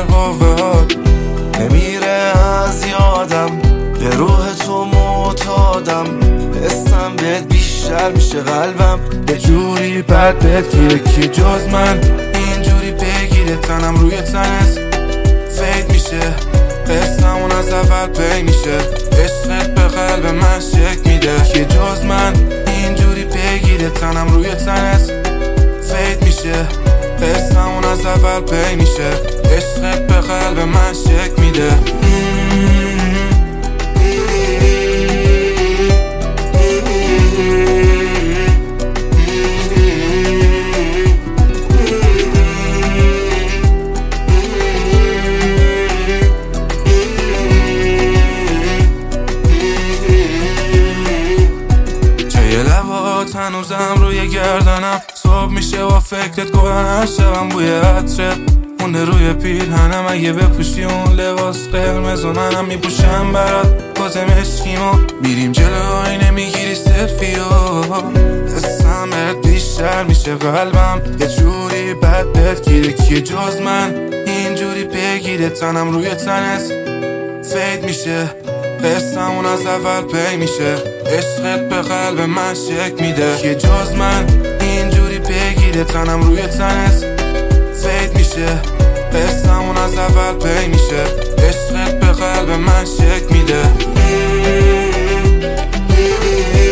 قوت نمیره از یادم، به روح تو معتادم، حسم بهت بیشتر میشه قلبم یه جوری بد بهت گیره که جز من اینجوری بگیره تنم روی تنت فید میشه، حسم اون از اول پی میشه، عشقت به قلب من شک میده که جز من اینجوری بگیره تنم روی تنت فید میشه، حسم اون از اول پی میشه، عشقت به قلب من شک میده. هنوزم روی گردنم، صبح میشه و فکرت کنن شبم بوی عطرت مونده روی پیرهنم، اگه بپوشی اون لباس قرمز و منم میپوشم برات کت مشکیمو، میریم جلو آینه میگیری سلفیو، حسم بهت بیشتر میشه قلبم یه جوری بد بهت گیره که جز من اینجوری بگیره تنم روی تنت فید میشه، حسم اون از اول پی میشه، عشقت به قلب من شک میده که جز من اینجوری بگیره تنم روی تنت فید میشه، حسم اون از اول پی میشه، عشقت به قلب من شک میده.